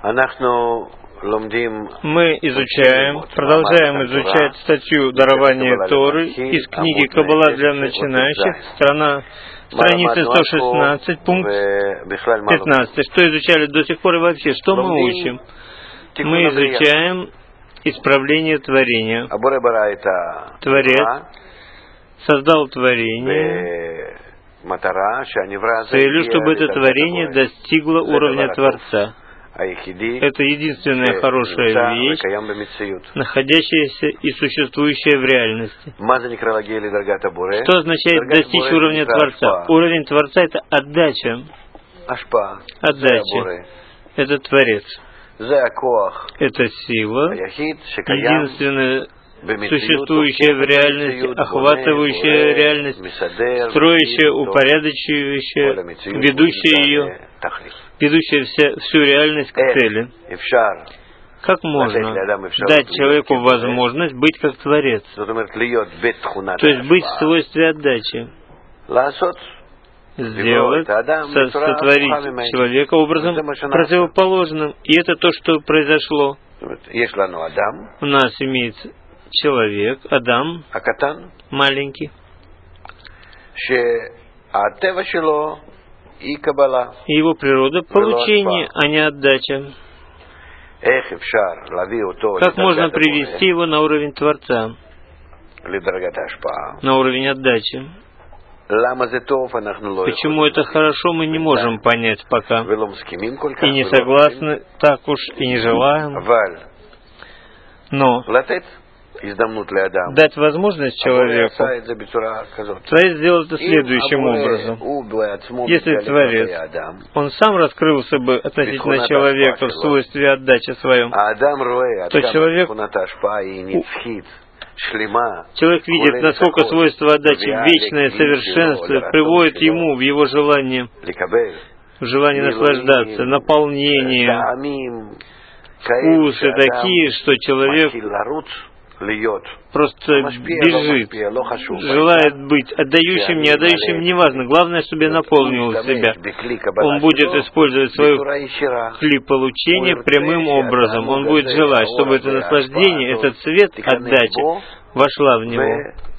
Мы продолжаем изучать статью «Дарование Торы» из книги «Каббала для начинающих», страница 116, пункт 15. Что изучали до сих пор и вообще, что мы учим? Мы изучаем исправление творения. Творец создал творение с целью, чтобы это творение достигло уровня Творца. Это единственная хорошая вещь, находящаяся и существующая в реальности. Что означает достичь уровня Творца? Уровень Творца — это отдача. Отдача. Это Творец. Это сила, единственная существующая в реальности, охватывающая реальность, строящая, упорядочивающая, ведущая всю реальность к цели. Как можно дать человеку возможность быть как Творец? То есть быть в свойстве отдачи. Сотворить человека образом противоположным. И это то, что произошло. У нас имеется человек, Адам, маленький. И его природа — получение, а не отдача. Как можно привести его на уровень Творца, на уровень отдачи? Почему это хорошо, мы не можем понять пока. И не согласны так уж, и не желаем. Но дать возможность человеку, Творец сделал это следующим образом. Если Творец, он сам раскрылся бы относительно человека в свойстве отдачи своем, то человек видит, насколько свойство отдачи вечное совершенство приводит ему в его желание наслаждаться, наполнение, вкусы такие, что человек просто бежит, желает быть отдающим, не отдающим, неважно. Главное, чтобы наполнил себя. Он будет использовать свою кли получения прямым образом. Он будет желать, чтобы это наслаждение, этот цвет отдачи вошла в него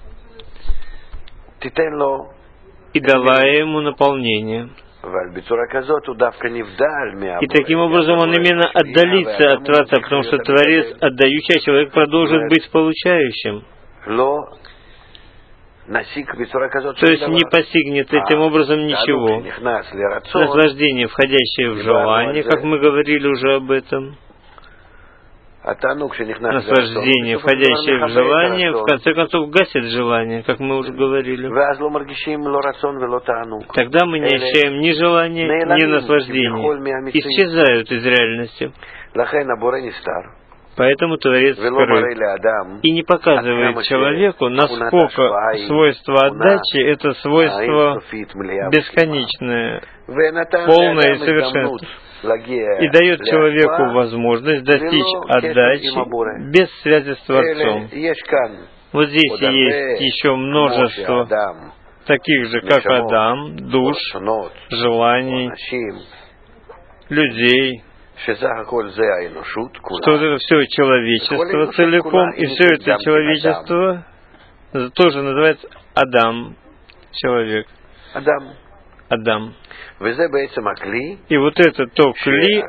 и дала ему наполнение. И таким образом он именно отдалится от Творца, потому что Творец отдающий, а человек продолжит быть получающим. То есть не постигнет этим образом ничего. Наслаждение, входящее в желание, как мы говорили уже об этом. Наслаждение, входящее в желание, в конце концов гасит желание, как мы уже говорили. Тогда мы не ощущаем ни желания, ни наслаждения. Исчезают из реальности. Поэтому Творец скрыт и не показывает человеку, насколько свойство отдачи — это свойство бесконечное, полное и совершенное. И дает человеку возможность достичь отдачи без связи с Творцом. Вот здесь есть еще множество таких же, как Адам, душ, желаний, людей, что это все человечество целиком, и все это человечество тоже называется Адам, человек. Адам. И вот это то кли,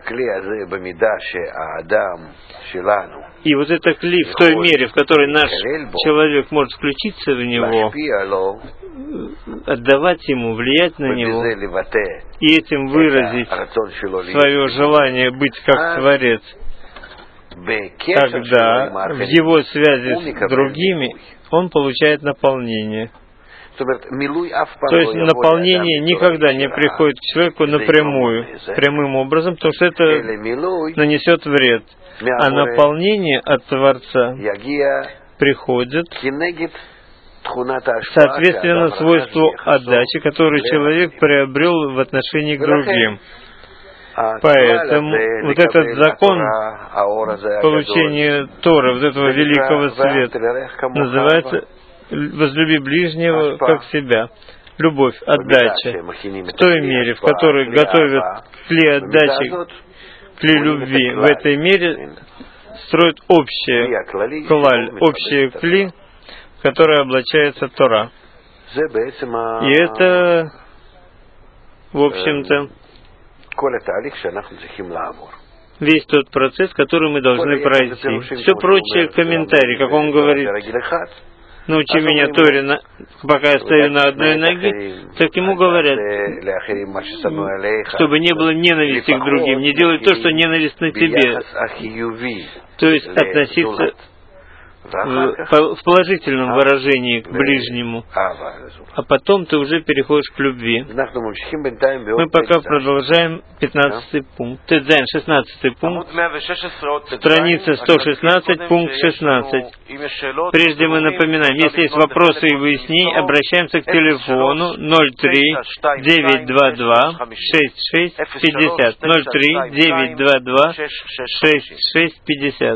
и вот это кли в той мере, в которой наш человек может включиться в него, отдавать ему, влиять на него, и этим выразить свое желание быть как Творец, тогда в его связи с другими он получает наполнение. То есть наполнение никогда не приходит к человеку напрямую, прямым образом, потому что это нанесет вред. А наполнение от Творца приходит соответственно свойству отдачи, которую человек приобрел в отношении к другим. Поэтому вот этот закон получения Торы, вот этого великого света, называется «возлюби ближнего как себя». Любовь, отдача. В той мере, в которой готовят кли отдачи кли любви в этой мере строят общее клаль, общее кли, в которое облачается Тора. И это, в общем-то, весь тот процесс, который мы должны пройти. Все прочие комментарии, как он говорит, научи меня Торе, пока я стою на одной ноге, так ему говорят, чтобы не было ненависти к другим, не делай то, что ненавистно тебе. То есть относиться в положительном выражении к ближнему, а потом ты уже переходишь к любви. Мы пока продолжаем 15 пункт. Тедзайн, 16 пункт, страница 116, пункт 16. Прежде мы напоминаем, если есть вопросы и выяснения, обращаемся к телефону 03-922-6650. 03-922-6650.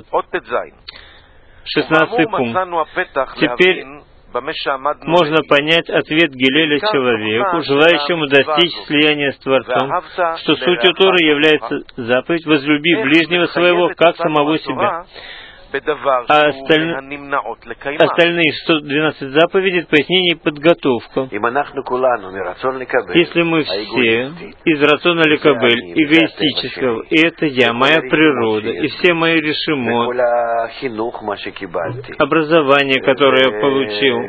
16 пункт. Теперь можно понять ответ Гилеля человеку, желающему достичь слияния с Творцом, что сутью Торы является заповедь «возлюби ближнего своего, как самого себя». А остальные 112 заповедей, пояснение и подготовка. Если мы все из рациона лекабель, эгоистического, и это я, моя природа, и все мои решимот, образование, которое я получил,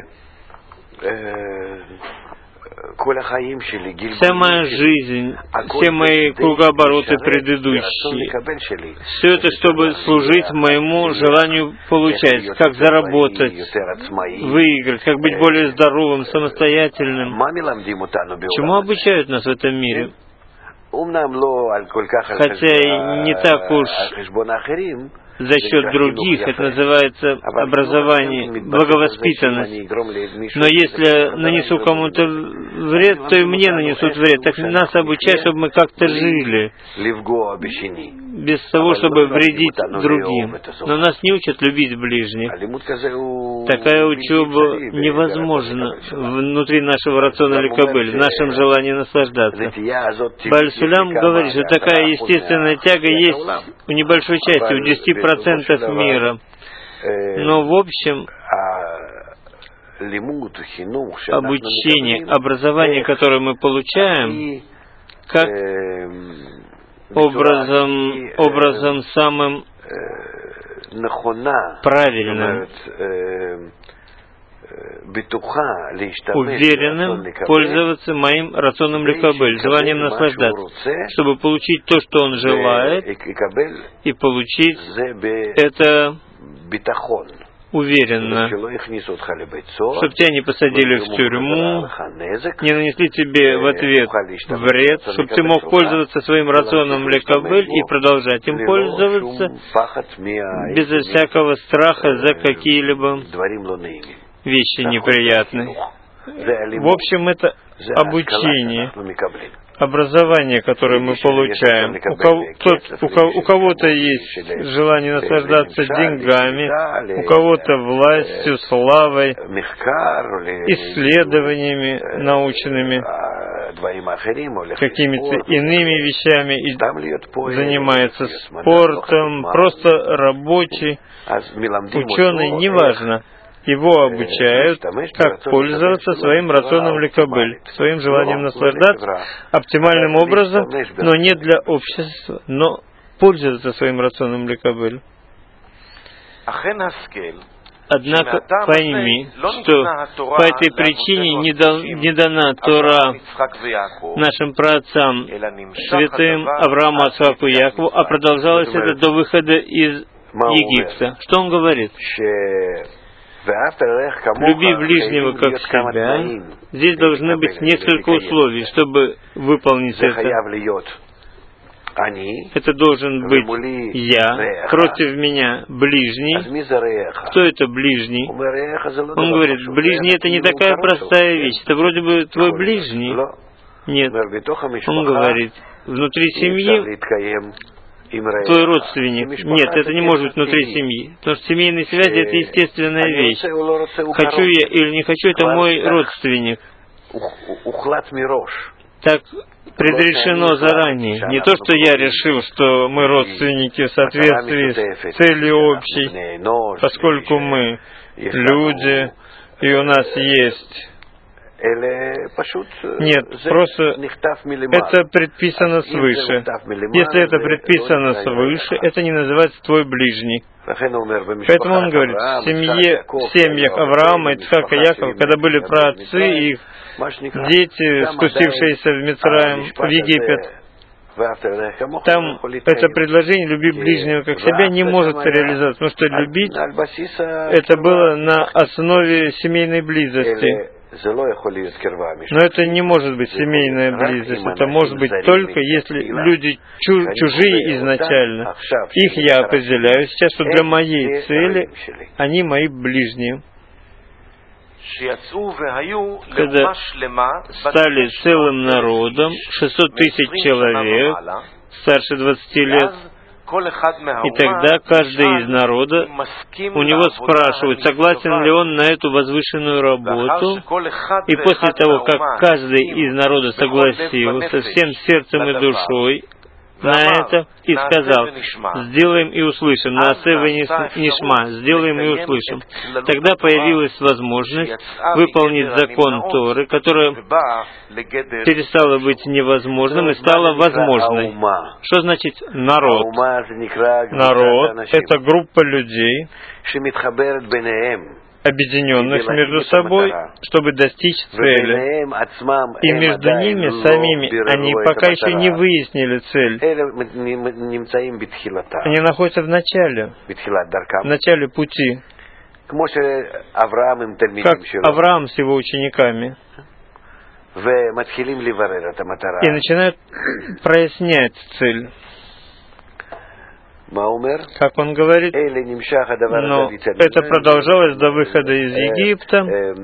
вся моя жизнь, все мои кругообороты предыдущие, все это, чтобы служить моему желанию получать, как заработать, выиграть, как быть более здоровым, самостоятельным. Чему обучают нас в этом мире? Хотя и не так уж за счет других, это называется образование, благовоспитанность. Но если нанесу кому-то вред, то и мне нанесут вред. Так нас обучают, чтобы мы как-то жили, без того, чтобы вредить другим. Но нас не учат любить ближних. Такая учеба невозможна внутри нашего рациона лекабель, в нашем желании наслаждаться. Бааль Сулям говорит, что такая естественная тяга есть у небольшой части, у 10% мира. Но в общем, обучение, образование, которое мы получаем, как образом самым правильным, уверенным пользоваться моим рационом лекабель, желанием наслаждаться, чтобы получить то, что он желает, и получить это уверенно, чтобы тебя не посадили в тюрьму, не нанесли тебе в ответ вред, чтобы ты мог пользоваться своим рационом лекабель и продолжать им пользоваться безо всякого страха за какие-либо вещи неприятные. В общем, это обучение, образование, которое мы получаем. У кого-то есть желание наслаждаться деньгами, у кого-то властью, славой, исследованиями научными, какими-то иными вещами, и занимается спортом, просто рабочий, ученый, неважно. Его обучают, как пользоваться своим рационом лекабель, своим желанием наслаждаться оптимальным образом, но не для общества, но пользоваться своим рационом лекабель. Однако пойми, что по этой причине не дана Тора нашим праотцам, святым Аврааму, Ицхаку и Якову, а продолжалось это до выхода из Египта. Что он говорит? Люби ближнего как себя. Здесь должны быть несколько условий, чтобы выполнить это. Это должен быть я, против меня ближний. Кто это ближний? Он говорит, ближний это не такая простая вещь. Это вроде бы твой ближний. Нет. Он говорит, внутри семьи твой родственник. Нет, это не может быть внутри семьи. Потому что семейные связи это естественная вещь. Хочу я или не хочу, это мой родственник. так предрешено заранее. Не то, что я решил, что мы родственники в соответствии с целью общей, поскольку мы люди, и у нас есть. Нет, просто это предписано свыше. Если это предписано свыше, это не называется твой ближний. Поэтому он говорит, в семьях Авраама, Ицхака, Якова, когда были праотцы, их дети, спустившиеся в Мицраим, в Египет, там это предложение «люби ближнего как себя» не может реализоваться, потому что любить это было на основе семейной близости. Но это не может быть семейная близость, это может быть только если люди чужие изначально. Их я определяю сейчас, что для моей цели они мои ближние. Когда стали целым народом, 600 тысяч человек, старше 20 лет, и тогда каждый из народа, у него спрашивают, согласен ли он на эту возвышенную работу, и после того, как каждый из народа согласился всем сердцем и душой на это, и сказал, сделаем и услышим, наасев нишма, сделаем и услышим. Тогда появилась возможность выполнить закон Торы, которая перестала быть невозможным и стала возможной. Что значит народ? Народ — это группа людей, объединенных между собой, чтобы достичь цели. И между ними самими они пока еще не выяснили цель. Они находятся в начале пути, как Авраам с его учениками, и начинают прояснять цель. Как он говорит, но это продолжалось до выхода из Египта,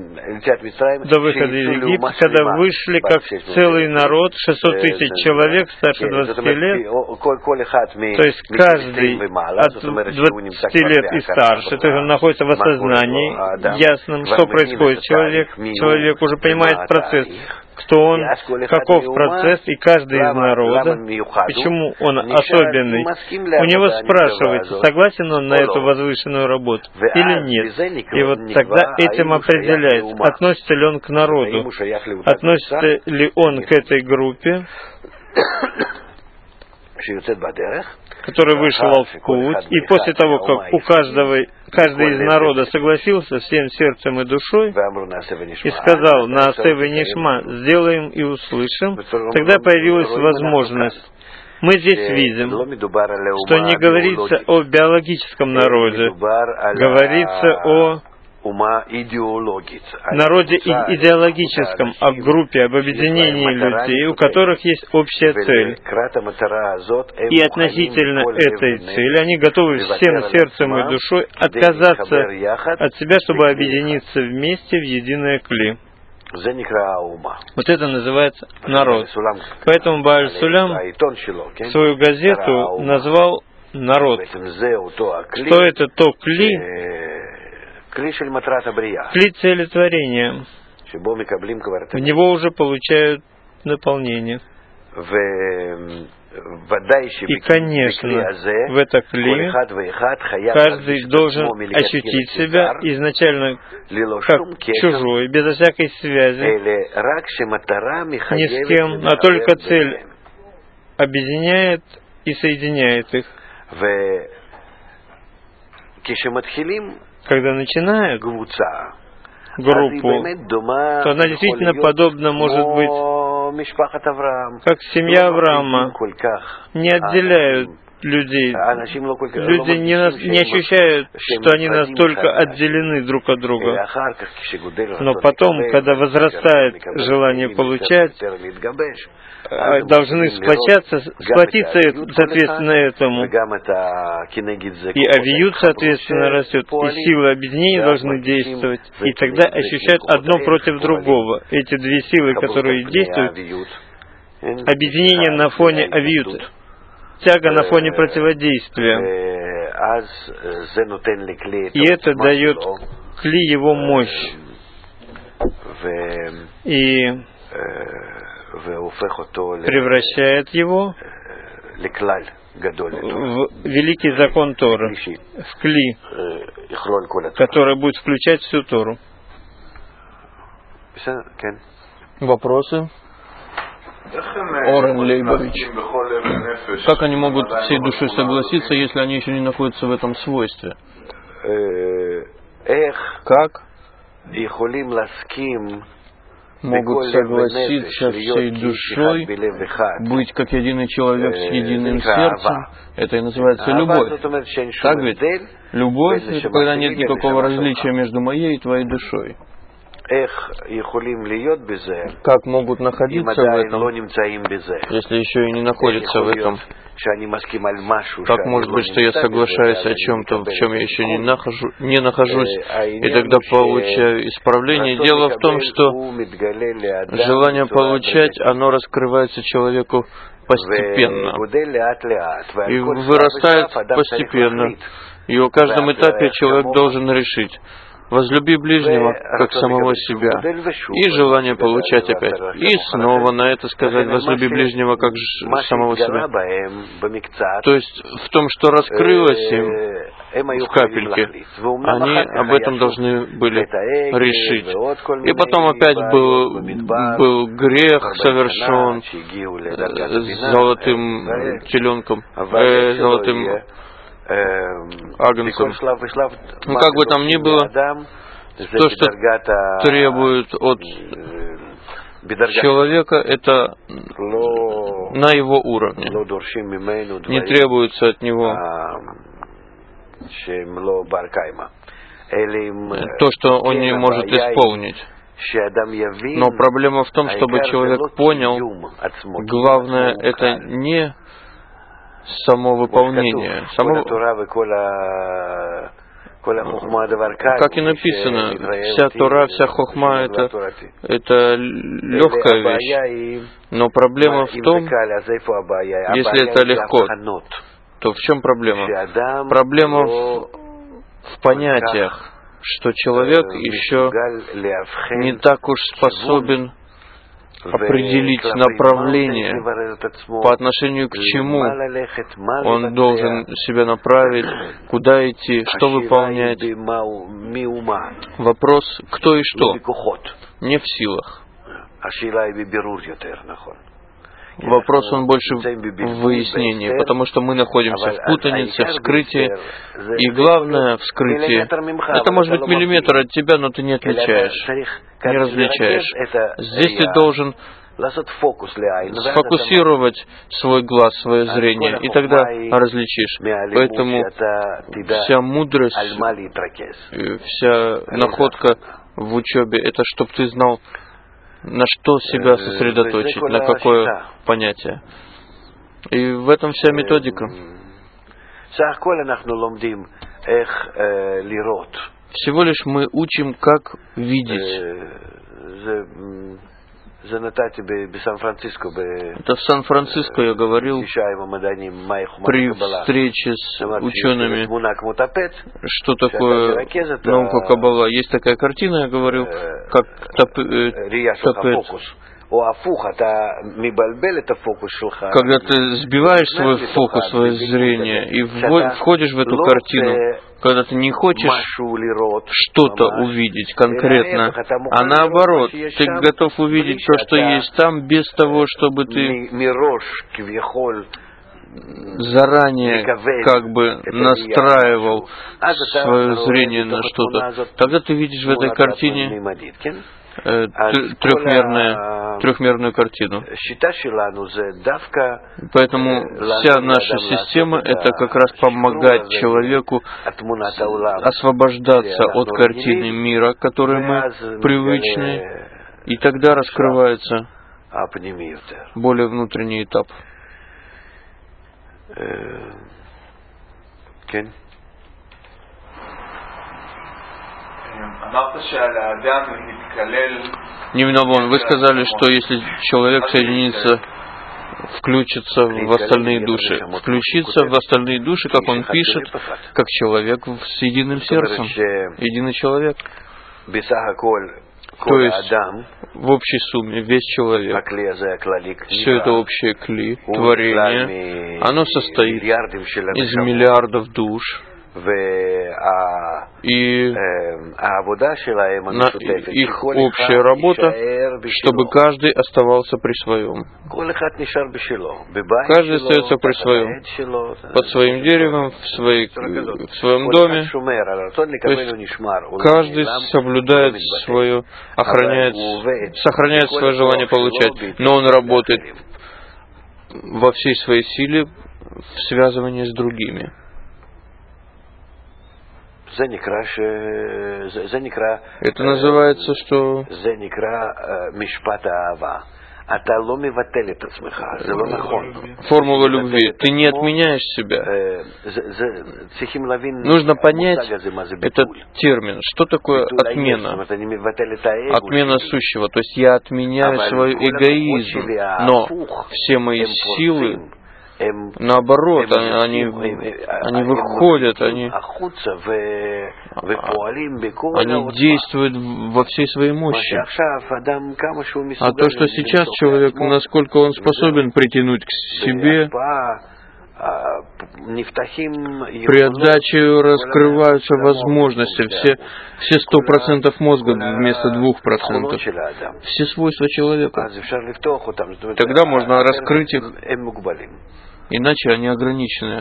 когда вышли как целый народ, 600 тысяч человек старше 20 лет, то есть каждый от 20 лет и старше, то есть он находится в осознании ясном, что происходит человек уже понимает процесс, кто он, каков процесс, и каждый из народа, почему он особенный. У него спрашивается, согласен он на эту возвышенную работу или нет. И вот тогда этим определяется, относится ли он к народу, относится ли он к этой группе, который вышел в путь, и после того, как каждый из народа согласился всем сердцем и душой и сказал «Наасев нишма», «сделаем и услышим», тогда появилась возможность. Мы здесь видим, что не говорится о биологическом народе, говорится о народе идеологическом, о группе, об объединении людей, у которых есть общая цель. И относительно этой цели они готовы всем сердцем и душой отказаться от себя, чтобы объединиться вместе в единое кли. Вот это называется народ. Поэтому Бааль Сулям свою газету назвал «Народ». Что это то кли, кли целетворения. В него уже получают наполнение. И, конечно, в это кли каждый должен ощутить себя изначально как чужой, безо всякой связи, ни с кем, а только цель объединяет и соединяет их. Когда начинают группу, то она действительно подобна, может быть, как семья Авраама. Не отделяют людей. Люди не ощущают, что они настолько отделены друг от друга. Но потом, когда возрастает желание получать, должны сплотиться соответственно этому. И авиют, соответственно, растет. И силы объединения должны действовать. И тогда ощущают одно против другого. Эти две силы, которые действуют, объединение на фоне авиют, тяга на фоне противодействия. И это дает кли его мощь. И превращает его в великий закон Торы, в кли, который будет включать всю Тору. Вопросы? Орен Лейбович, как они могут всей душой согласиться, если они еще не находятся в этом свойстве? Как могут согласиться всей душой, быть как единый человек с единым сердцем? Это и называется любовь. Так ведь? Любовь — это когда нет никакого различия между моей и твоей душой. Как могут находиться в этом, если еще и не находятся в этом? Как может быть, что я соглашаюсь о чем-то, в чем я еще не нахожусь, и тогда получаю исправление? Дело в том, что желание получать, оно раскрывается человеку постепенно и вырастает постепенно. И в каждом этапе человек должен решить: возлюби ближнего, как самого себя. И желание получать опять. И снова на это сказать: возлюби ближнего, как самого себя. То есть в том, что раскрылось им в капельке, они об этом должны были решить. И потом опять был грех совершен с золотым теленком, золотым агнцем. Ну, как бы там ни было, то, что требует от человека, это на его уровне. Не требуется от него то, что он не может исполнить. Но проблема в том, чтобы человек понял, главное это не само выполнение. Как и написано, вся Тора, вся хохма это легкая вещь. Но проблема в том, если это легко, то в чем проблема? Проблема в понятиях, что человек еще не так уж способен определить направление, по отношению к чему он должен себя направить, куда идти, что выполнять. Вопрос, кто и что, не в силах. Вопрос, он больше в выяснении, потому что мы находимся в путанице, в скрытии, и главное вскрытие, это может быть миллиметр от тебя, но ты не отличаешь, не различаешь. Здесь ты должен сфокусировать свой глаз, свое зрение, и тогда различишь. Поэтому вся мудрость, вся находка в учебе, это чтобы ты знал, на что себя сосредоточить, на какое понятие. И в этом вся методика. Всего лишь мы учим, как видеть. Это в Сан-Франциско я говорил при встрече с учеными, что такое наука Каббала. Есть такая картина, я говорил, как тапет. Когда ты сбиваешь свой фокус, свое зрение и входишь в эту картину, когда ты не хочешь что-то увидеть конкретно, а наоборот, ты готов увидеть то, что есть там, без того, чтобы ты заранее как бы настраивал свое зрение на что-то, тогда ты видишь в этой картине трехмерную картину. Поэтому вся наша система — это как раз помогать человеку освобождаться от картины мира, к которой мы привычны, и тогда раскрывается более внутренний этап. Нимнавон, вы сказали, что если человек соединится, включится в остальные души. Включиться в остальные души, как он пишет, как человек с единым сердцем. Единый человек. То есть, в общей сумме, весь человек, все это общее кли, творение, оно состоит из миллиардов душ, и их общая работа, чтобы каждый оставался при своем. Каждый остается при своем, под своим деревом, в своем доме. То есть каждый соблюдает свое, сохраняет свое желание получать, но он работает во всей своей силе в связывании с другими. Это называется, что формула любви. Ты не отменяешь себя. Нужно понять этот термин. Что такое отмена? Отмена сущего. То есть я отменяю свой эгоизм, но все мои силы, наоборот, они выходят, они действуют во всей своей мощи. А то, что сейчас человек, насколько он способен притянуть к себе, при отдаче раскрываются возможности, все 100% мозга вместо 2%, все свойства человека. Тогда можно раскрыть их, иначе они ограничены.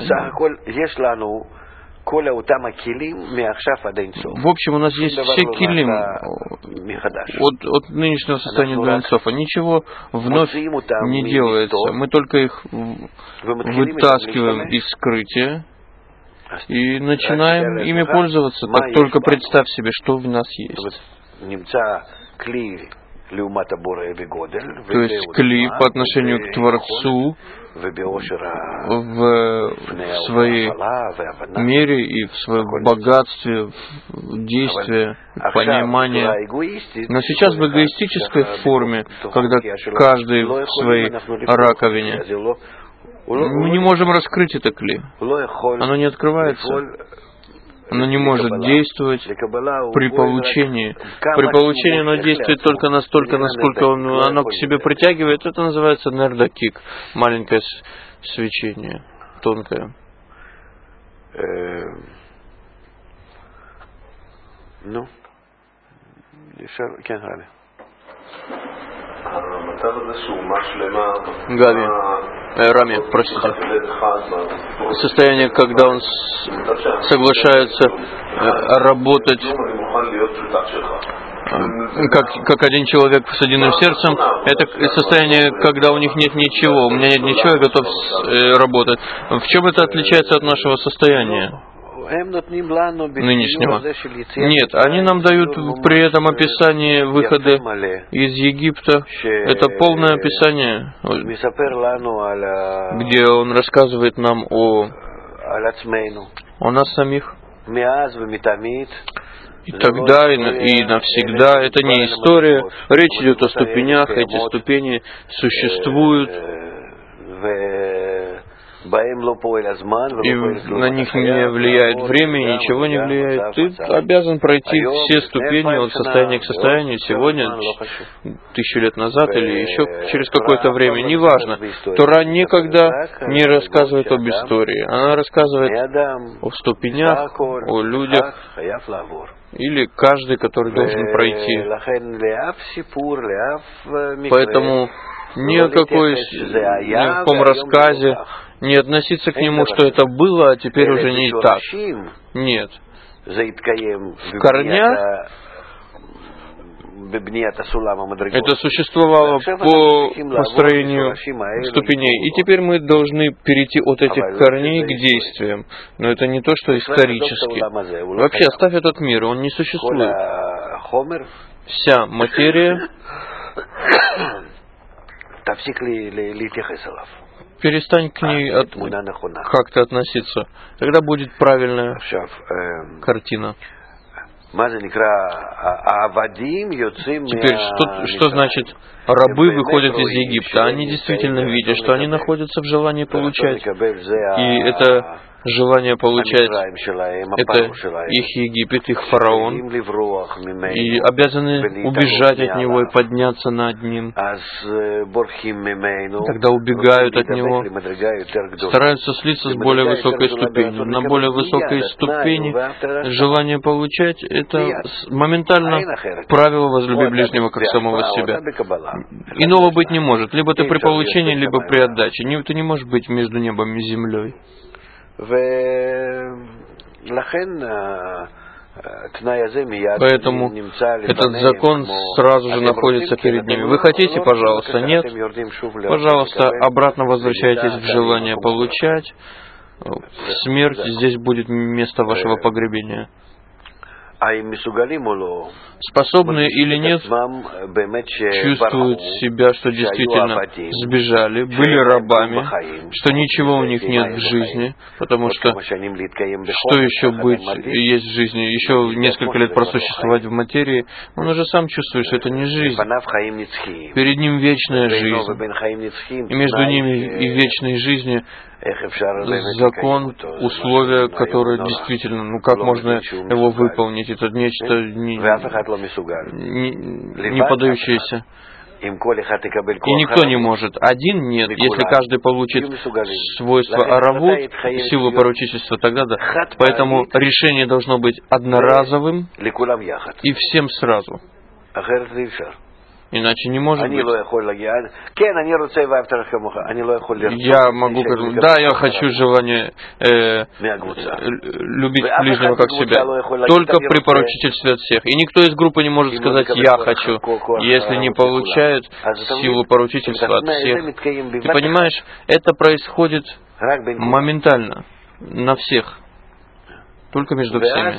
В общем, у нас есть все килим от нынешнего состояния до Эйн-Софа. Ничего вновь не делается. Мы только их вытаскиваем из скрытия и начинаем ими пользоваться. Так только представь себе, что в нас есть. То есть кли по отношению к Творцу в своей мере и в своем богатстве, в действии, понимании. Но сейчас в эгоистической форме, когда каждый в своей раковине, мы не можем раскрыть это кли. Оно не открывается. Оно не может действовать при получении. При получении оно действует только настолько, насколько оно к себе притягивает. Это называется нердакик, маленькое свечение, тонкое. Гави, Рами, простите. Состояние, когда он соглашается работать как один человек с единым сердцем, это состояние, когда у них нет ничего. У меня нет ничего, я готов работать. В чем это отличается от нашего состояния нынешнего? Нет, они нам дают при этом описание выхода из Египта. Это полное описание, где он рассказывает нам о нас самих. И тогда, и навсегда. Это не история. Речь идет о ступенях. Эти ступени существуют. И на них не влияет время, ничего не влияет. Ты обязан пройти все ступени от состояния к состоянию сегодня, 1000 лет назад или еще через какое-то время, неважно. Тора никогда не рассказывает об истории. Она рассказывает о ступенях, о людях, или каждый, который должен пройти. Поэтому ни о каком рассказе, не относиться к нему, что это было, а теперь уже не так. Нет. В корнях это существовало по построению ступеней. И теперь мы должны перейти от этих корней к действиям. Но это не то, что исторически. Вообще, оставь этот мир, он не существует. Вся материя, перестань к ней как-то относиться. Тогда будет правильная картина. Теперь, что значит рабы выходят из Египта? Они действительно видят, что они находятся в желании получать. И это желание получать — это их Египет, их фараон, и обязаны убежать от него и подняться над ним. Тогда убегают от него, стараются слиться с более высокой ступенью. На более высокой ступени желание получать — это моментально правило «возлюби ближнего как самого себя». Иного быть не может. Либо ты при получении, либо при отдаче. Ты не можешь быть между небом и землей. Поэтому этот закон сразу же находится перед ними. Вы хотите, пожалуйста, нет? Пожалуйста, обратно возвращайтесь в желание получать. В смерть здесь будет место вашего погребения. Способны или нет, чувствуют себя, что действительно сбежали, были рабами, что ничего у них нет в жизни, потому что еще быть есть в жизни, еще несколько лет просуществовать в материи, он уже сам чувствует, что это не жизнь. Перед ним вечная жизнь, и между ними и вечной жизнью закон, условия, которые действительно, как можно его выполнить, это нечто не поддающееся. И никто не может. Один нет. Если каждый получит свойство аравут, силу поручительства, тогда да. Поэтому решение должно быть одноразовым и всем сразу. Иначе не может быть. Я могу сказать, да, я хочу желание любить ближнего как себя, только при поручительстве от всех. И никто из группы не может сказать «я хочу», если не получает силу поручительства от всех. Ты понимаешь, это происходит моментально, на всех. Только между всеми.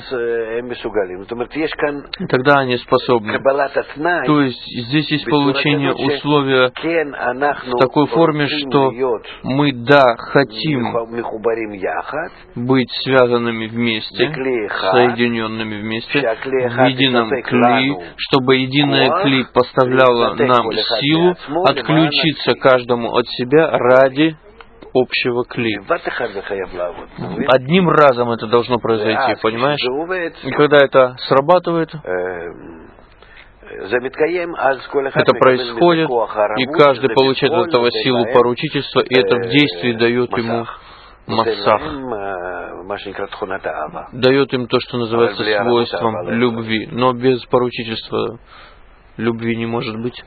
Тогда они способны. То есть здесь есть получение условия в такой форме, что мы, да, хотим быть связанными вместе, соединенными вместе, в едином кли, чтобы единое кли поставляло нам силу отключиться каждому от себя ради общего кли. Одним разом это должно произойти, понимаешь? И когда это срабатывает, это происходит, и каждый получает от этого силу поручительства, и это в действии дает ему массах. Дает им то, что называется свойством любви. Но без поручительства любви не может быть.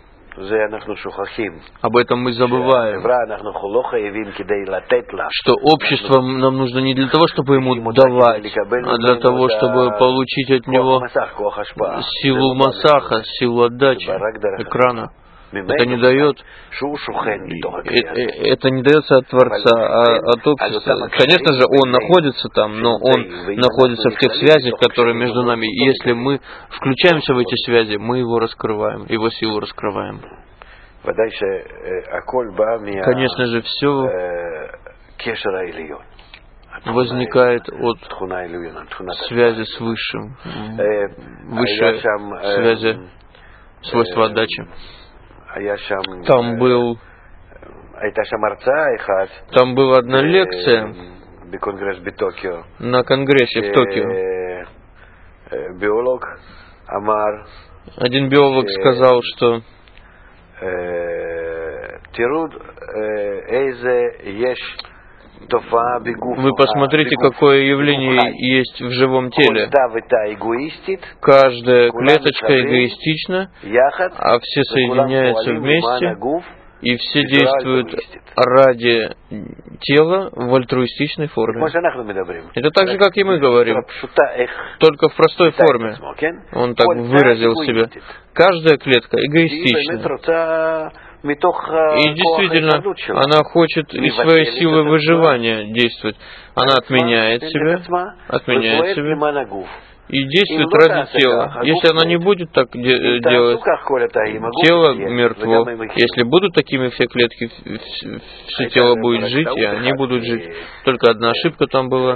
Об этом мы забываем, что общество нам нужно не для того, чтобы ему давать, а для того, чтобы получить от него силу массаха, силу отдачи, экрана. Это не дается от Творца, а от общества. Конечно же, он находится там, но он находится в тех связях, которые между нами. И если мы включаемся в эти связи, мы его раскрываем, его силу раскрываем. Конечно же, все возникает от связи с Высшим, высшей связи, свойства отдачи. Там была одна лекция на конгрессе в Токио. Один биолог сказал, что вы посмотрите, какое явление есть в живом теле. Каждая клеточка эгоистична, а все соединяются вместе, и все действуют ради тела в альтруистичной форме. Это так же, как и мы говорим, только в простой форме. Он так выразил себя. Каждая клетка эгоистична. И действительно, она хочет из своей силы выживания действовать. Она отменяет себя, и действует ради тела. Если оно не будет так делать, тело мертво. Если будут такими все клетки, все тело будет жить, и они будут жить. Только одна ошибка там была.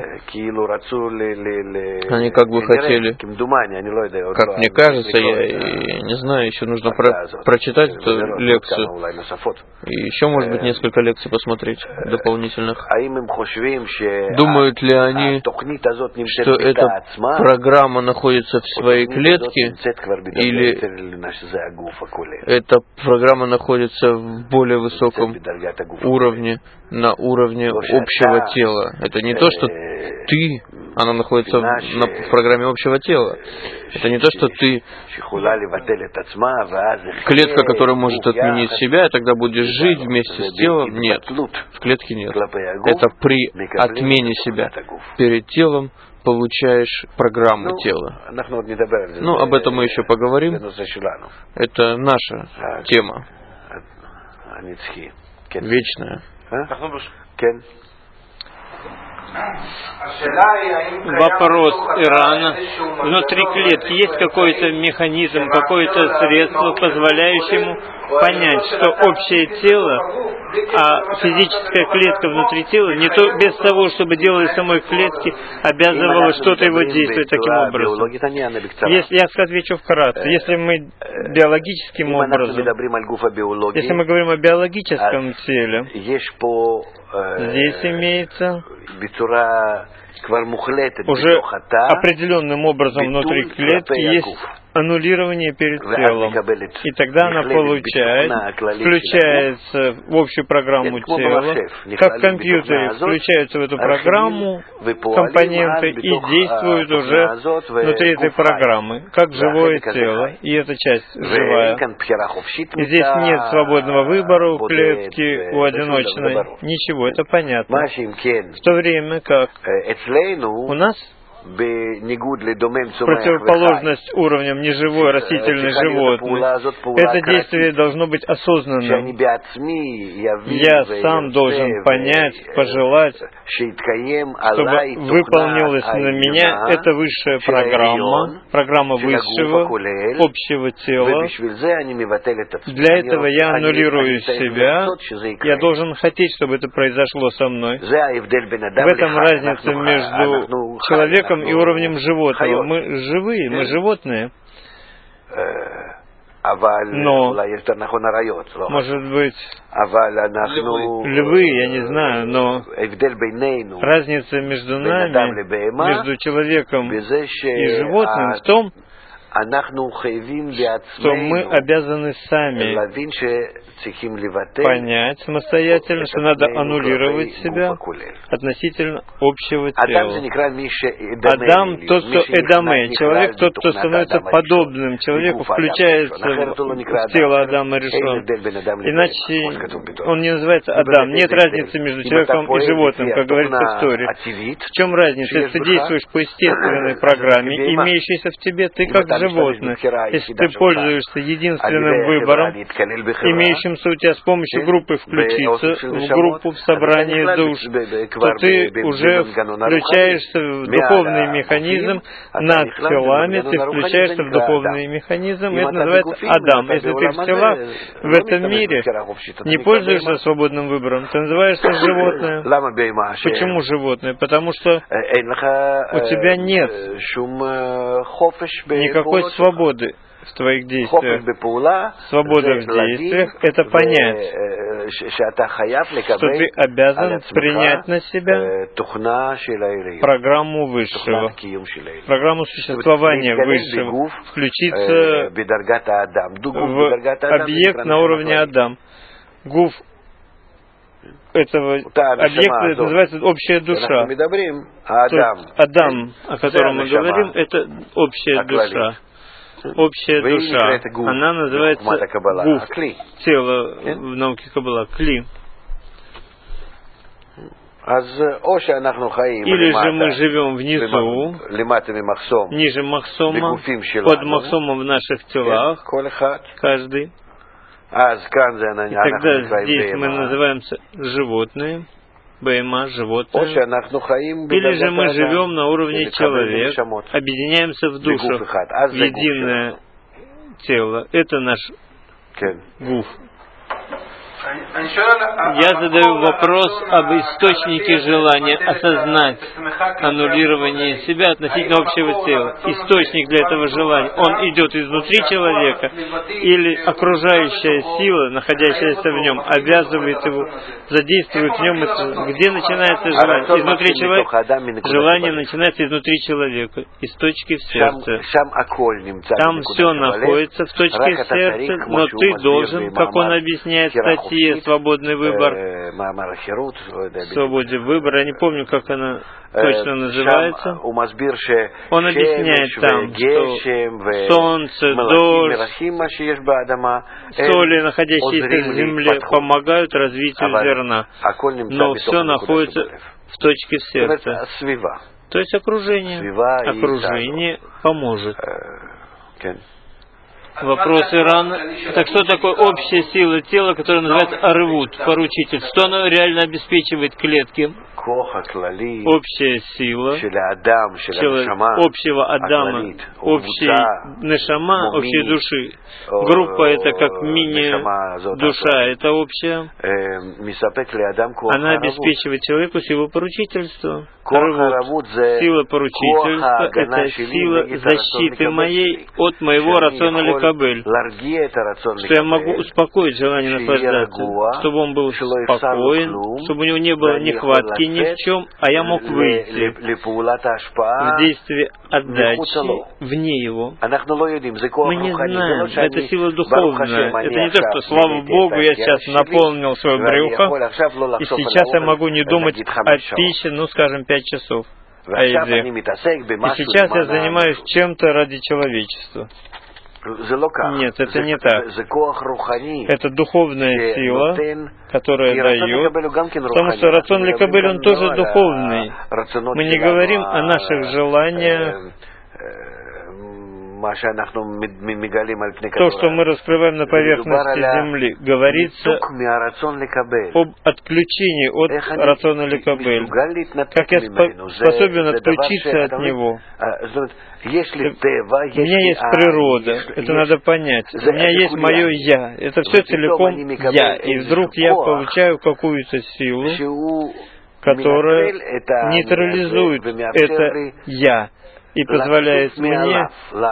Они как бы хотели, как мне кажется, я не знаю, еще нужно прочитать эту лекцию. И еще, может быть, несколько лекций посмотреть дополнительных. Думают ли они, что эта программа находится в своей клетке, или эта программа находится в более высоком уровне, на уровне общего тела? Это не то, что ты, она находится в программе общего тела. Это не то, что ты клетка, которая может отменить себя, и тогда будешь жить вместе с телом. Нет, в клетке нет. Это при отмене себя перед телом получаешь программу тела. Ну, об этом мы еще поговорим. Это наша тема. Вечная. Вопрос Ирана. Внутри клетки есть какой-то механизм, какое-то средство, позволяющее ему понять, что общее тело, а физическая клетка внутри тела, не то без того, чтобы дело из самой клетки, обязывало что-то его действовать таким образом. Если я отвечу вкратце, если мы биологическим образом, если мы говорим о биологическом теле, здесь имеется уже определенным образом внутри клетки есть аннулирование перед телом. И тогда она включается в общую программу тела, как в компьютере включаются в эту программу компоненты и действуют уже внутри этой программы, как живое тело, и эта часть живая. И здесь нет свободного выбора у клетки, у одиночной, ничего, это понятно. В то время как у нас противоположность уровням неживой, растительной, животной. Это действие должно быть осознанным. Я сам должен понять, пожелать, чтобы выполнилась на меня эта высшая программа высшего, общего тела. Для этого я аннулирую себя. Я должен хотеть, чтобы это произошло со мной. В этом разница между человеком и уровнем животного. Мы живые, мы животные. Но, может быть, львы, я не знаю, но разница между нами, между человеком и животным в том, что мы обязаны сами понять самостоятельно, что надо аннулировать себя относительно общего тела. Адам — тот, кто эдаме, человек, тот, кто становится подобным человеку, включается в тело Адама Ришон. Иначе он не называется Адам. Нет разницы между человеком и животным, как говорится в Торе. В чем разница? Если ты действуешь по естественной программе, имеющейся в тебе, ты как животное. Если ты пользуешься единственным выбором, имеющимся у тебя с помощью группы включиться в группу, в собрание душ, то ты уже включаешься в духовный механизм над телами, ты включаешься в духовный механизм, и это называется Адам. Если ты в телах, в этом мире, не пользуешься свободным выбором, ты называешься животное. Почему животное? Потому что у тебя нет никакой свободы в твоих действиях. Свобода в действиях — это понять, что ты обязан принять на себя программу высшего, программу существования высшего, включиться в объект на уровне Адам. Гуф этого объекта это называется общая душа. Адам, о котором мы говорим, это общая душа. Общая душа. Она называется гуф, тело в науке Каббала, кли. Или же мы живем внизу, ниже махсома, под махсомом в наших телах, каждый. И тогда здесь мы называемся животные. бейма, животное, или же мы живем на уровне человека, объединяемся в душах, в единое тело. Это наш гуф. Я задаю вопрос об источнике желания осознать аннулирование себя относительно общего тела. Источник для этого желания, он идет изнутри человека, или окружающая сила, находящаяся в нем, обязывает его, задействует в нем, где начинается желание? Изнутри человека. Желание начинается изнутри человека, из точки в сердце. Там все находится в точке в сердце, но ты должен, как он объясняет в статье «Свободный выбор», «Свободе выбора», я не помню, как она точно называется. Он объясняет там, что солнце, дождь, соли, находящиеся в земле, помогают развитию зерна, но все находится в точке в сердце. То есть окружение поможет. Вопрос Ирана. Так что такое общая сила тела, которая называется арывут, поручитель? Что оно реально обеспечивает клетки? Общая сила общего Адама, общей нешама, общей души. Группа — это как мини-душа, это общая. Она обеспечивает человеку силу поручительства. Арывут. Сила поручительства — это сила защиты моей от моего рациона лекабель. Что я могу успокоить желание наслаждаться, чтобы он был спокоен, чтобы у него не было нехватки ни в чем, а я мог выйти в действие отдачи вне его. Мы не знаем, это сила духовная. Это не то, что, слава Богу, я сейчас наполнил свое брюхо, и сейчас я могу не думать о пище, скажем, 5 часов о еде. И сейчас я занимаюсь чем-то ради человечества. Нет, это не так. Это духовная сила, которая дает, потому что рацион лекабель, он тоже духовный. Мы не говорим о наших желаниях, то, что мы раскрываем на поверхности земли, говорится об отключении от рациона лекабель. Как я способен отключиться от него? У меня есть природа, это надо понять. У меня есть мое «я». Это все целиком «я». И вдруг я получаю какую-то силу, которая нейтрализует это «я» и позволяет мне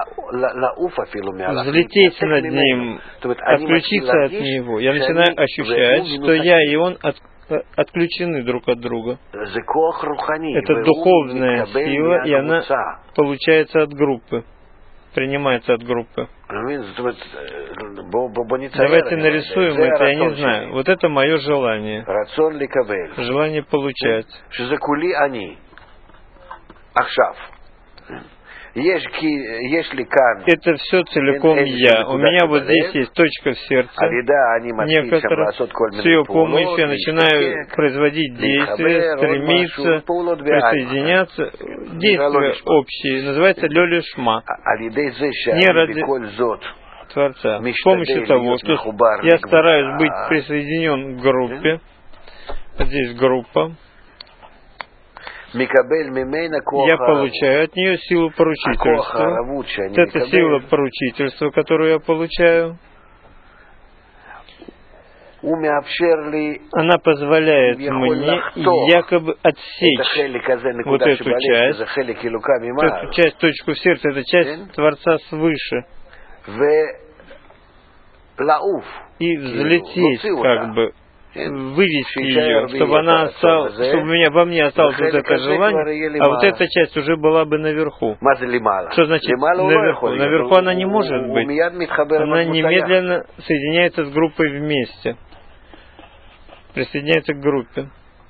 взлететь над ним, отключиться от него. Я начинаю ощущать, что я и он отключены друг от друга. Это духовная сила, и она получается от группы, принимается от группы. Давайте нарисуем это, я не знаю. Вот это мое желание. Желание получать. Это все целиком я. У меня вот здесь есть точка в сердце. Некоторые с ее помощью я начинаю производить действия, стремиться, присоединяться. Действия общие. Называется лёлишма. Не ради Творца. С помощью того, что я стараюсь быть присоединен к группе. Вот здесь группа. Я получаю от нее силу поручительства. Это сила поручительства, которую я получаю. Она позволяет мне якобы отсечь вот эту часть, точку в сердце, это часть Творца свыше. И взлететь, как бы, вывести ее, чтобы она осталась, чтобы во мне осталось вот это желание, а вот эта часть уже была бы наверху. Что значит наверху? Наверху она не может быть. Она немедленно соединяется с группой вместе. Присоединяется к группе.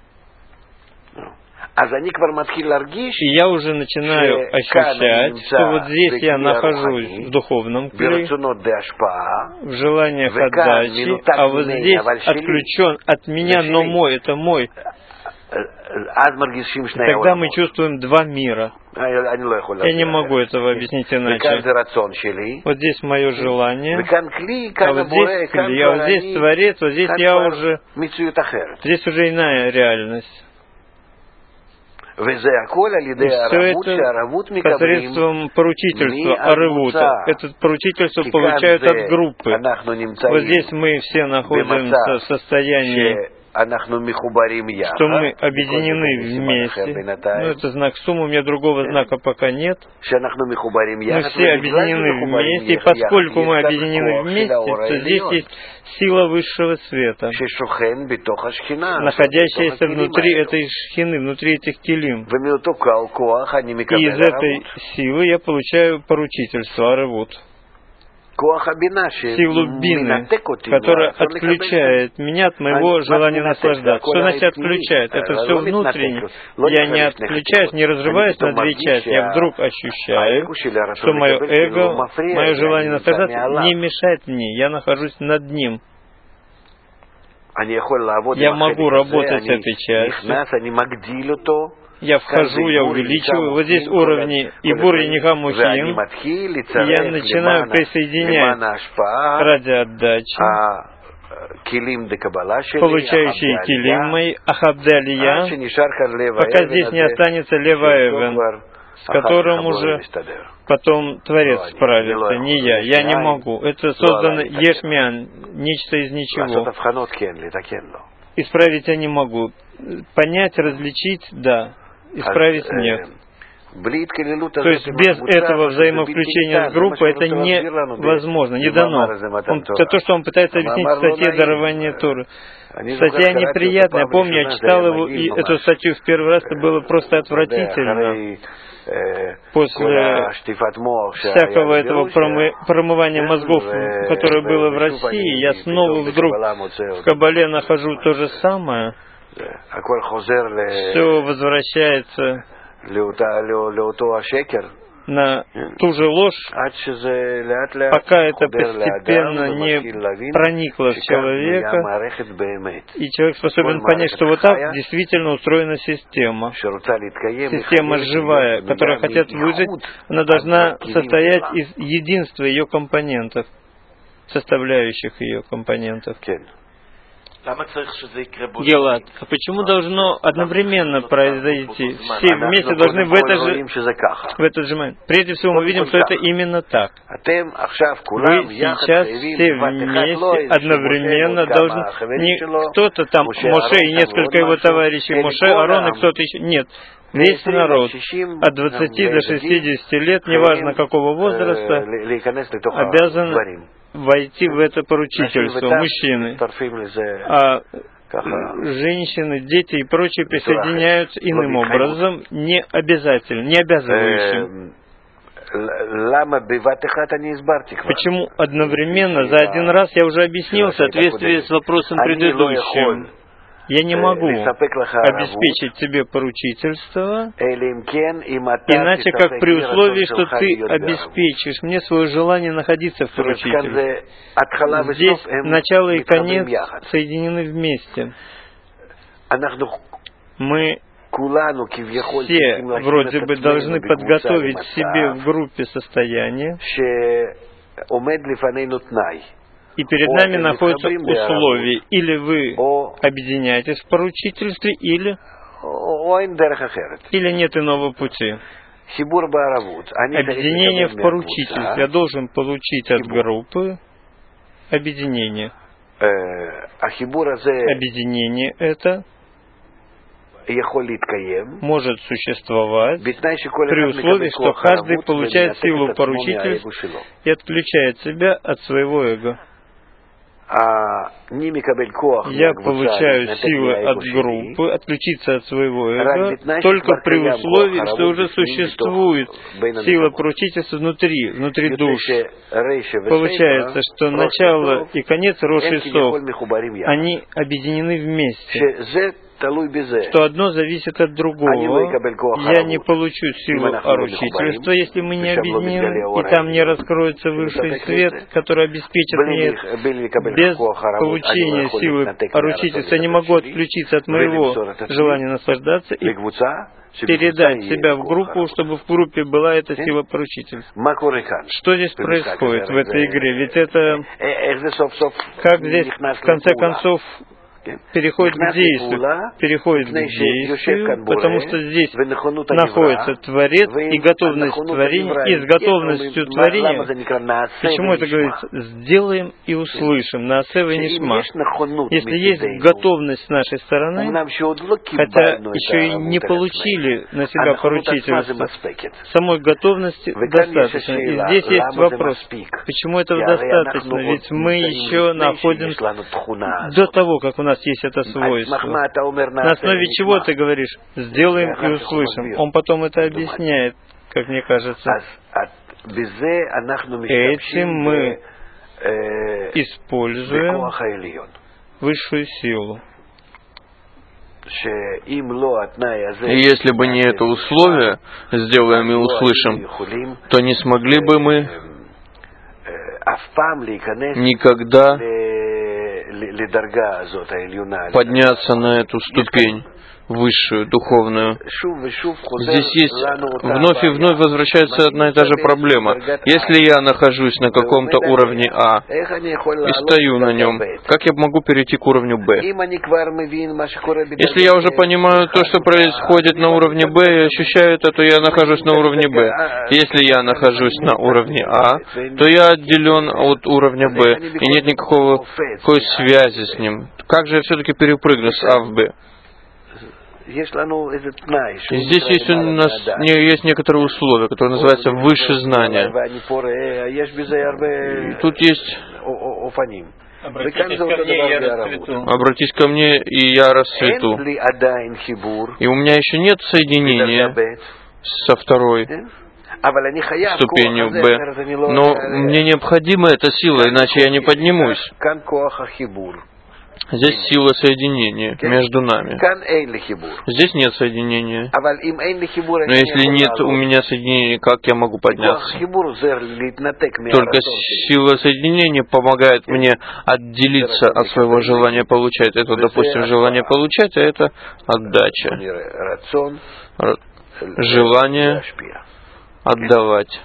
И я уже начинаю ощущать, что вот здесь я нахожусь в духовном клее, в желаниях отдачи, а вот здесь отключен от меня, но мой, это мой. И тогда мы чувствуем два мира. Я не могу этого объяснить иначе. Вот здесь мое желание, а вот здесь клей, а вот здесь Творец, вот здесь я уже... Здесь уже иная реальность. И все это посредством поручительства Аревута. Это поручительство получают от группы. Вот здесь мы все находимся в состоянии, что мы объединены вместе. Ну, это знак суммы, у меня другого знака пока нет. Мы все объединены вместе, и поскольку мы объединены вместе, то здесь есть сила высшего света, находящаяся внутри этой шхины, внутри этих келим. И из этой силы я получаю поручительство, аревут. Силу бины, которая отключает меня от моего желания наслаждаться. Что значит отключает? Это все внутренне. Я не отключаюсь, не разрываюсь на две части. Я вдруг ощущаю, что мое эго, мое желание наслаждаться не мешает мне. Я нахожусь над ним. Я могу работать с этой частью. Я вхожу, я увеличиваю. Вот здесь уровни Ибур и Нихамухим. Я начинаю присоединять ради отдачи получающие килим мои, ахабдалия, пока здесь не останется лева-эвен, с которым уже потом Творец справится, не я. Я не могу. Это создано ешмян, нечто из ничего. Исправить я не могу. Понять, различить, да. Исправить нет. То есть без этого взаимовключения с группой это невозможно, не дано. Это то, что он пытается объяснить в статье «Дарование Торы». Статья неприятная. Помню, я читал его, и эту статью в первый раз, это было просто отвратительно. После всякого этого промывания мозгов, которое было в России, я снова вдруг в Кабале нахожу то же самое. Все возвращается на ту же ложь, пока это постепенно не проникло в человека, и человек способен понять, что вот так действительно устроена система. Система живая, которая хотят выжить, она должна состоять из единства ее компонентов, составляющих ее компонентов. Гелат, а почему должно одновременно произойти? Все вместе должны в этот же момент. Прежде всего мы видим, что это именно так. Вы сейчас все вместе одновременно должны... Не кто-то там, Моше и несколько его товарищей, Моше, Аарон и кто-то еще. Нет. Весь народ от 20 до 60 лет, неважно какого возраста, обязан войти в это поручительство. Мужчины, а женщины, дети и прочие присоединяются иным образом, не обязательно, не обязывающим. Почему одновременно за один раз я уже объяснил в соответствии с вопросом предыдущим. Я не могу обеспечить тебе поручительство, иначе как при условии, что ты обеспечишь мне свое желание находиться в поручительстве. Здесь начало и конец соединены вместе. Мы все вроде бы должны подготовить себе в группе состояние, и перед нами находятся условия. Или вы объединяетесь в поручительстве, или нет иного пути. Объединение в поручительстве. Я должен получить от группы объединение. Объединение это может существовать при условии, что каждый получает силу поручительства и отключает себя от своего эго. Я получаю силы от группы, отключиться от своего эго, только при условии, что уже существует сила поручительства внутри души. Получается, что начало и конец Рош и Соф, они объединены вместе. Что одно зависит от другого. Я не получу силу поручительства, если мы не объединены, и там не раскроется высший свет, который обеспечит мне. Без получения силы поручительства я не могу отключиться от моего желания наслаждаться и передать себя в группу, чтобы в группе была эта сила поручительства. Что здесь происходит в этой игре? Ведь это... Как здесь, в конце концов, переходит к действию, потому что здесь находится Творец и готовность творения, и с готовностью творения, почему это говорится, сделаем и услышим, наасе венишма. Если есть готовность с нашей стороны, хотя еще и не получили на себя поручительство, самой готовности достаточно. И здесь есть вопрос, почему этого достаточно? Ведь мы еще находимся до того, как у нас есть это свойство. На основе чего ты говоришь, сделаем и услышим? Он потом это объясняет, как мне кажется. Этим мы используем высшую силу. И если бы не это условие, сделаем и услышим, то не смогли бы мы никогда подняться на эту ступень высшую, духовную. Здесь есть вновь и вновь возвращается одна и та же проблема. Если я нахожусь на каком-то уровне А и стою на нем, как я могу перейти к уровню Б? Если я уже понимаю то, что происходит на уровне Б, и ощущаю это, то я нахожусь на уровне Б. Если я нахожусь на уровне А, то я отделен от уровня Б, и нет никакой связи с ним. Как же я все-таки перепрыгну с А в Б? Здесь есть у нас есть некоторые условия, которые называются высшее знание. Тут есть обратись ко мне, и я расцвету. И у меня еще нет соединения со второй ступенью Б, но мне необходима эта сила, иначе я не поднимусь. Здесь сила соединения между нами. Здесь нет соединения. Но если нет у меня соединения, как я могу подняться? Только сила соединения помогает мне отделиться от своего желания получать. Это, допустим, желание получать, а это отдача. Желание отдавать.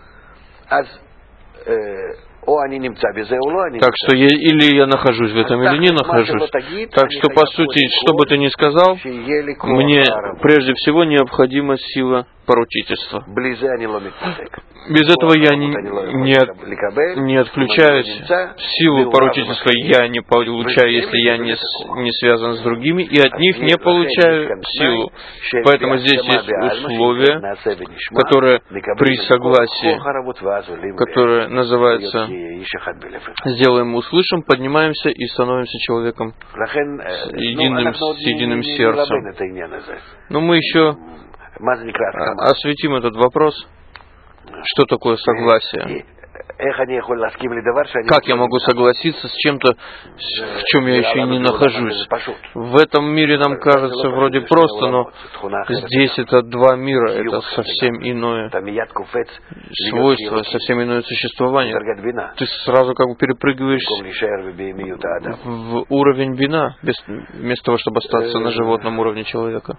Так что или я нахожусь в этом, или не нахожусь. Так что, по сути, что бы ты ни сказал, мне прежде всего необходима сила поручительства. Без этого я не отключаюсь. Силу поручительства я не получаю, если я не связан с другими, и от них не получаю силу. Поэтому здесь есть условия, которые при согласии, которое называется «сделаем, услышим», поднимаемся и становимся человеком с единым сердцем. Но мы еще осветим этот вопрос. Что такое согласие? Как я могу согласиться с чем-то, в чем я еще не нахожусь? В этом мире нам кажется вроде просто, но здесь это два мира, это совсем иное свойство, совсем иное существование. Ты сразу как бы перепрыгиваешь в уровень бина, вместо того, чтобы остаться на животном уровне человека.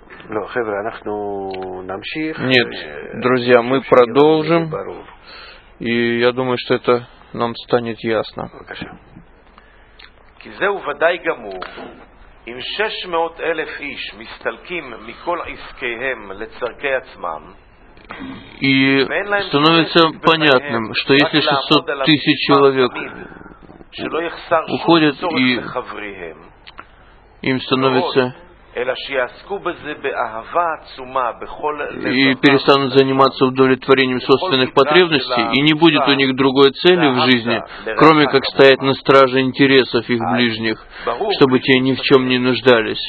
Нет, друзья, мы продолжим. И я думаю, что это нам станет ясно. И становится понятным, что если 600 тысяч человек уходят, и им становится и перестанут заниматься удовлетворением собственных потребностей, и не будет у них другой цели в жизни, кроме как стоять на страже интересов их ближних, чтобы те ни в чем не нуждались,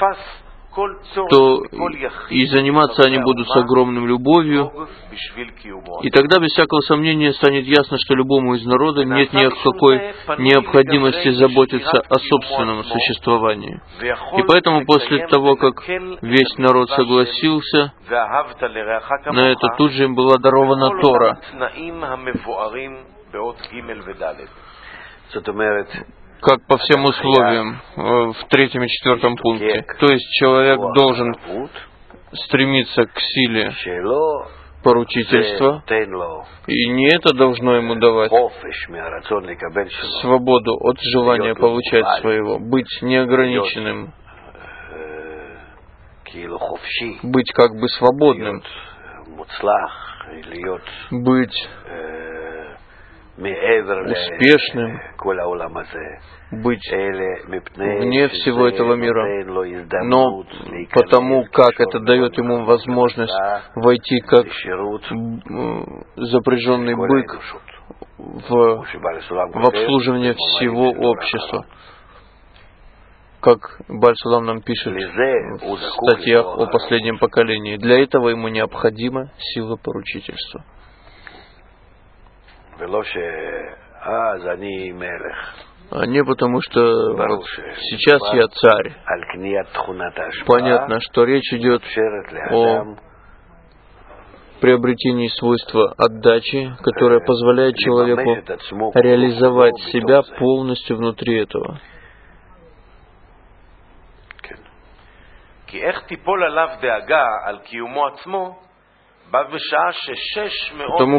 то и заниматься они будут с огромной любовью, и тогда без всякого сомнения станет ясно, что любому из народа нет никакой необходимости заботиться о собственном существовании. И поэтому после того, как весь народ согласился на это, тут же им была дарована Тора. Как по всем условиям в 3 и 4 пункте. То есть человек должен стремиться к силе поручительство, и не это должно ему давать свободу от желания получать своего, быть неограниченным, быть как бы свободным, быть успешным, быть вне всего этого мира. Но потому как это дает ему возможность войти как запряженный бык в обслуживание всего общества. Как Бааль Сулам нам пишет в статьях о последнем поколении, для этого ему необходима сила поручительства. А не потому, что вот сейчас я царь. Понятно, что речь идет о приобретении свойства отдачи, которое позволяет человеку реализовать себя полностью внутри этого. Потому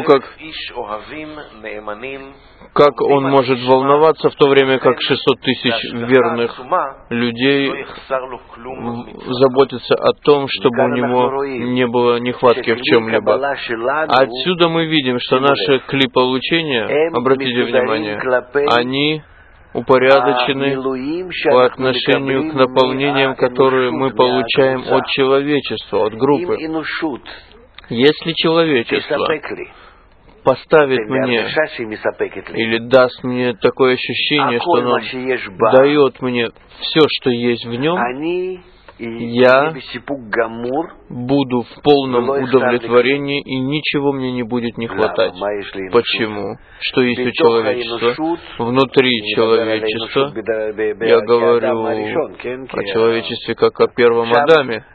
как он может волноваться, в то время как 600 тысяч верных людей заботятся о том, чтобы у него не было нехватки в чем-либо. Отсюда мы видим, что наши кли получения, обратите внимание, они упорядочены по отношению к наполнениям, которые мы получаем от человечества, от группы. Если человечество поставит мне или даст мне такое ощущение, что оно дает мне все, что есть в нем, я буду в полном удовлетворении, и ничего мне не будет не хватать. Почему? Что есть у человечества? Внутри человечества, я говорю о человечестве как о первом Адаме,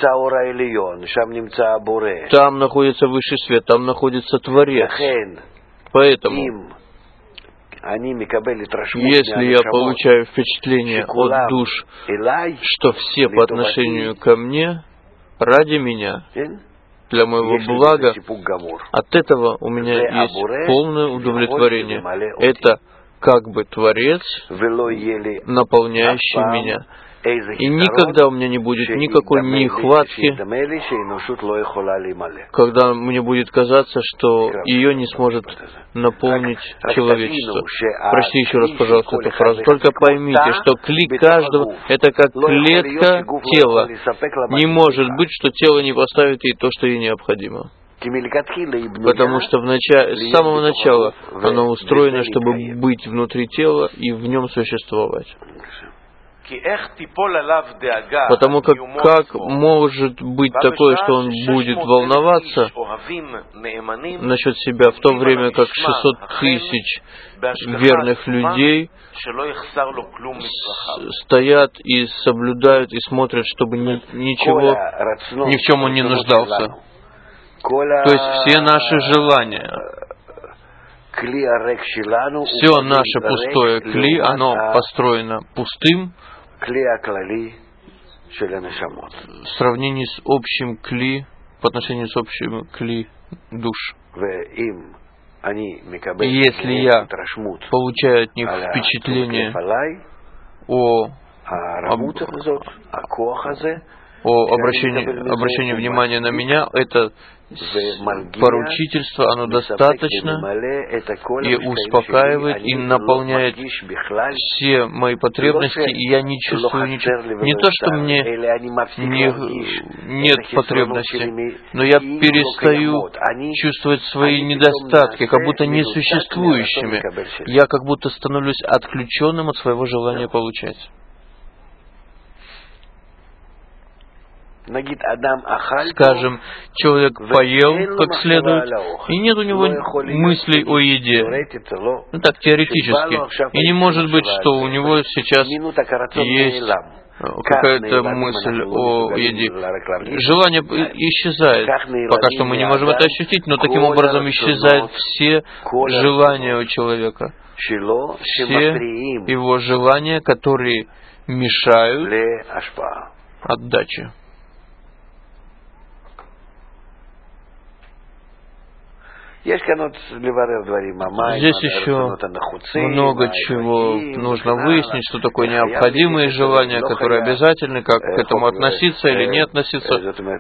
там находится высший свет, там находится Творец. Поэтому, если я получаю впечатление от душ, что все по отношению ко мне, ради меня, для моего блага, от этого у меня есть полное удовлетворение. Это как бы Творец, наполняющий меня. И никогда у меня не будет никакой нехватки, когда мне будет казаться, что ее не сможет наполнить человечество. Прости еще раз, пожалуйста, эту фразу. Только поймите, что кли каждого – это как клетка тела. Не может быть, что тело не поставит ей то, что ей необходимо. Потому что с самого начала оно устроено, чтобы быть внутри тела и в нем существовать. Потому как может быть такое, что он будет волноваться насчет себя, в то время как 600 тысяч верных людей стоят и соблюдают и смотрят, чтобы ни в чем он не нуждался. То есть все наши желания, все наше пустое кли, оно построено пустым в сравнении с общим кли, по отношению с общим кли душ. И если я получаю от них впечатление о обращении внимания на меня, это поручительство, оно достаточно и успокаивает, и наполняет все мои потребности, и я не чувствую ничего. Не то, что мне нет потребностей, но я перестаю чувствовать свои недостатки, как будто несуществующими. Я как будто становлюсь отключенным от своего желания получать. Скажем, человек поел как следует, и нет у него мыслей о еде. Ну так, теоретически. И не может быть, что у него сейчас есть какая-то мысль о еде. Желание исчезает. Пока что мы не можем это ощутить, но таким образом исчезают все желания у человека. Все его желания, которые мешают отдаче. Здесь еще много чего нужно выяснить, что такое необходимые желания, которые обязательны, как к этому относиться или не относиться.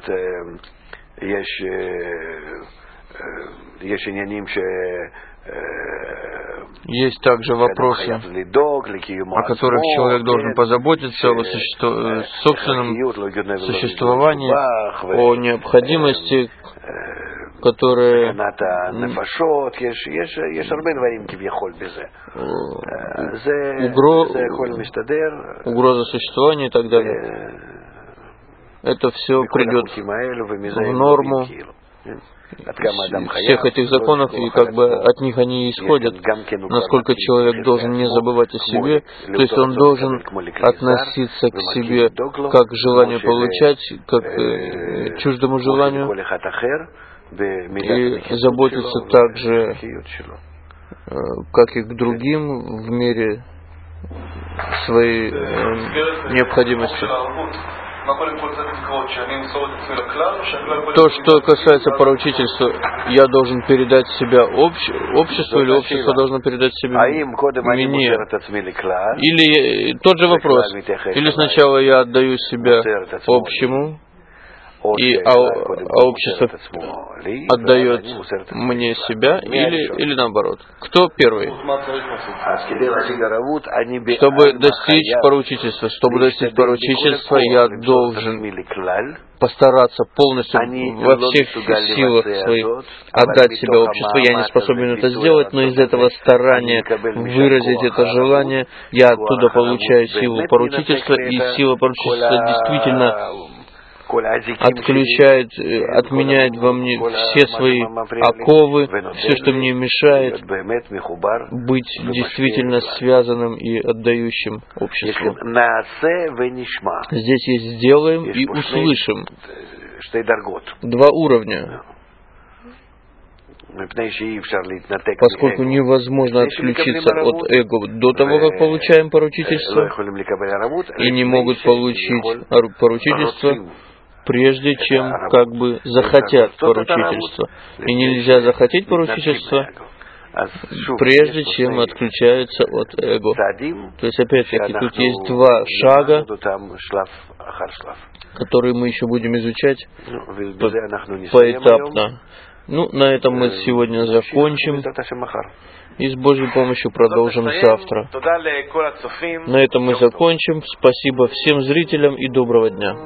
Есть также вопросы, о которых человек должен позаботиться, о собственном существовании, о необходимости, которые угроза существования и так далее. Это все придет в норму всех этих законов, и как бы от них они исходят, насколько человек должен не забывать о себе, то есть он должен относиться к себе как к желанию получать, как к чуждому желанию, и заботиться также, как и к другим, в мере своей необходимости. То, что касается поручительства, я должен передать себя обществу, или общество должно передать себя мне? Или тот же вопрос, или сначала я отдаю себя общему, а общество отдает мне себя, или наоборот? Кто первый? Чтобы достичь поручительства, я должен постараться полностью во всех силах своих отдать себя обществу. Я не способен это сделать, но из этого старания выразить это желание, я оттуда получаю силу поручительства, и сила поручительства действительно отменяет во мне все свои оковы, все, что мне мешает быть действительно связанным и отдающим обществу. Здесь есть «сделаем» и «услышим». Два уровня. Поскольку невозможно отключиться от эго до того, как получаем поручительство, и не могут получить поручительство, прежде чем как бы захотят поручительство. И нельзя захотеть поручительство, прежде чем отключаются от эго. То есть, опять-таки, тут есть два шага, которые мы еще будем изучать поэтапно. На этом мы сегодня закончим. И с Божьей помощью продолжим завтра. На этом мы закончим. Спасибо всем зрителям и доброго дня.